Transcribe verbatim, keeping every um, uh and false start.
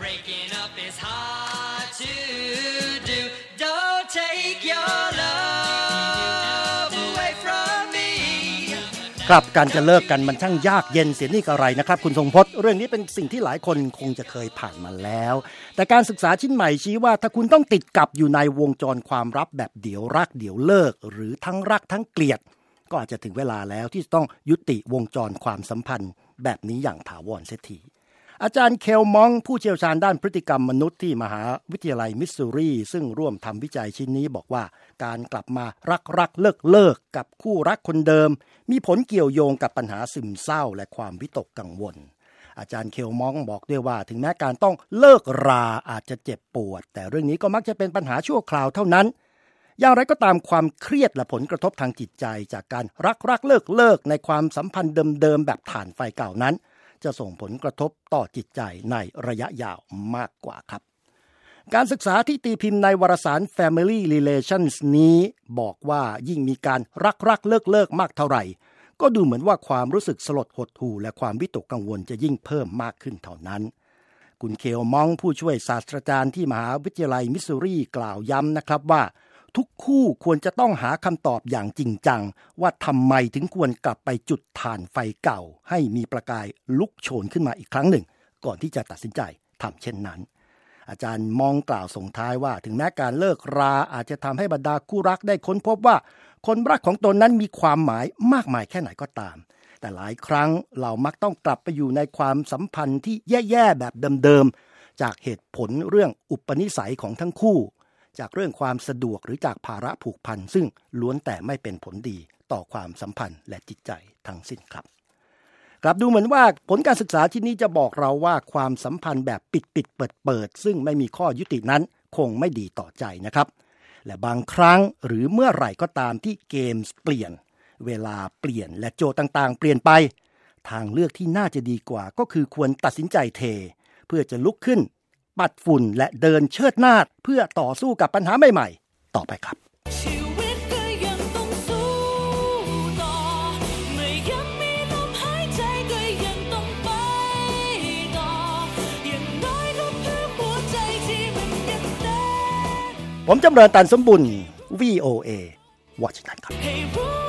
Breaking up is hard to do. Don't take your love away from me. ครับการจะเลิกกันมันช่างยากเย็นเสียนี่กระไรนะครับคุณทรงพจน์เรื่องนี้เป็นสิ่งที่หลายคนคงจะเคยผ่านมาแล้วแต่การศึกษาชิ้นใหม่ชี้ว่าถ้าคุณต้องติดกับอยู่ในวงจรความรักแบบเดี๋ยวรักเดี๋ยวเลิกหรือทั้งรักทั้งเกลียดก็อาจจะถึงเวลาแล้วที่ต้องยุติวงจรความสัมพันธ์แบบนี้อย่างถาวรเสียทีอาจารย์เคลมองผู้เชี่ยวชาญด้านพฤติกรรมมนุษย์ที่มหาวิทยาลัยมิสซูรีซึ่งร่วมทำวิจัยชิ้นนี้บอกว่าการกลับมารักรักเลิกเลิกกับคู่รักคนเดิมมีผลเกี่ยวโยงกับปัญหาซึมเศร้าและความวิตกกังวลอาจารย์เคลมองบอกด้วยว่าถึงแม้การต้องเลิกราอาจจะเจ็บปวดแต่เรื่องนี้ก็มักจะเป็นปัญหาชั่วคราวเท่านั้นอย่างไรก็ตามความเครียดและผลกระทบทางจิตใจจากการรักรักเลิกเลิกในความสัมพันธ์เดิมๆแบบถ่านไฟเก่านั้นจะส่งผลกระทบต่อจิตใจในระยะยาวมากกว่าครับการศึกษาที่ตีพิมพ์ในวารสาร Family Relations นี้บอกว่ายิ่งมีการรักรักเลิกเลิกมากเท่าไหร่ก็ดูเหมือนว่าความรู้สึกสลดหดหู่และความวิตกกังวลจะยิ่งเพิ่มมากขึ้นเท่านั้นคุณเคลมองผู้ช่วยศาสตราจารย์ที่มหาวิทยาลัยมิสซูรีกล่าวย้ำนะครับว่าทุกคู่ควรจะต้องหาคำตอบอย่างจริงจังว่าทำไมถึงควรกลับไปจุดถ่านไฟเก่าให้มีประกายลุกโชนขึ้นมาอีกครั้งหนึ่งก่อนที่จะตัดสินใจทำเช่นนั้นอาจารย์มองกล่าวส่งท้ายว่าถึงแม้การเลิกราอาจจะทำให้บรรดาคู่รักได้ค้นพบว่าคนรักของตนนั้นมีความหมายมากมายแค่ไหนก็ตามแต่หลายครั้งเรามักต้องกลับไปอยู่ในความสัมพันธ์ที่แย่ๆแบบเดิมๆจากเหตุผลเรื่องอุปนิสัยของทั้งคู่จากเรื่องความสะดวกหรือจากภาระผูกพันซึ่งล้วนแต่ไม่เป็นผลดีต่อความสัมพันธ์และจิตใจทั้งสิ้นครับกลับดูเหมือนว่าผลการศึกษาที่นี้จะบอกเราว่าความสัมพันธ์แบบปิดปิดเปิดเปิดซึ่งไม่มีข้อยุตินั้นคงไม่ดีต่อใจนะครับและบางครั้งหรือเมื่อไหร่ก็ตามที่เกมเปลี่ยนเวลาเปลี่ยนและโจทย์ต่างๆเปลี่ยนไปทางเลือกที่น่าจะดีกว่าก็คือควรตัดสินใจเทเพื่อจะลุกขึ้นปัดฝุ่นและเดินเชิดหน้าเพื่อต่อสู้กับปัญหาใหม่ๆต่อไปครับชีวิตก็ยังต้องสู้ต่อไม่ยังมีลมหายใจก็ยังต้องไปต่ออย่างน้อยก็เพื่อหัวใจที่มันยังเต้นผมจำเริญตันสมบุญ วี โอ เอ วอชิงตันครับ